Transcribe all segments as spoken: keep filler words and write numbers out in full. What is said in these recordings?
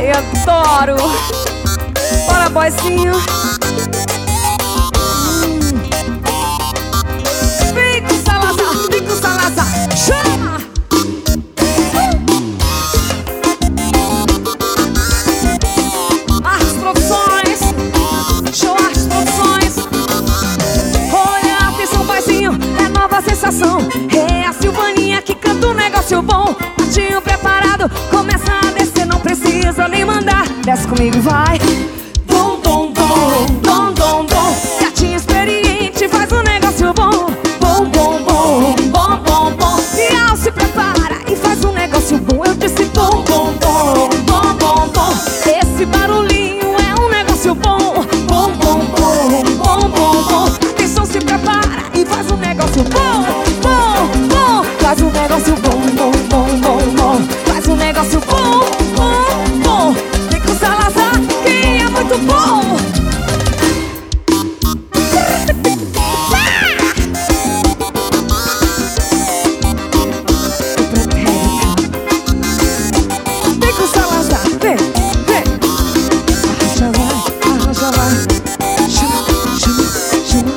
Ai, adoro. Bora, boyzinho. hum. Vem com Salazar, vem com Salazar. Chama! Artes Produções. Show Artes Produções. Olha, atenção, boyzinho, é nova sensação. É a Silvaninha que canta um negócio bom. Patinho preparado, começa a descer, não precisa nem mandar. Desce comigo, vai. Dom, dom, dom, dom, dom, dom. Gatinho experiente, faz um negócio bom. Bom, bom, bom, bom, bom, bom. Bial se prepara e faz um negócio bom. Eu disse bom, bom, bom, bom, bom, bom. Esse barulhinho é um negócio bom. Bom, bom, bom, bom, bom, bom. Atenção, se prepara e faz um negócio bom. Bom, bom, faz um negócio bom, bom, bom, bom, bom. Faz um negócio bom, bom, bom. Vem com Salazar, que é muito bom. Vem com Salazar, vem, vem. Arranja vai, arranja vai. Chama, chama, chama.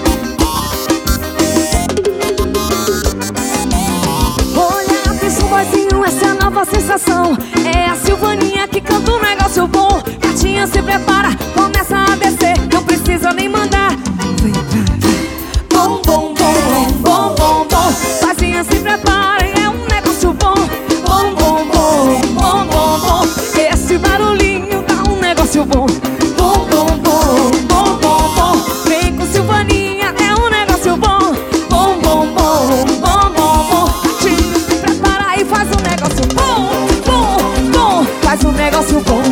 Olha, atenção, boyzinho, essa é a nova sensação. É a Silvaninha que canta um negócio bom. Gatinha se prepara, começa a descer, não precisa nem mandar. Vem, vem, vem. Bom, bom, bom, bom, bom, bom. Boyzinha se prepara, é um negócio bom. Bom, bom, bom, bom, bom, bom. Esse barulhinho dá um negócio bom. Bom, bom, bom, bom, bom, bom. Vem com Silvaninha, é um negócio bom. Bom, bom, bom, bom, bom, bom. Gatinho se prepara e faz um negócio bom, bom, bom. Faz um negócio bom.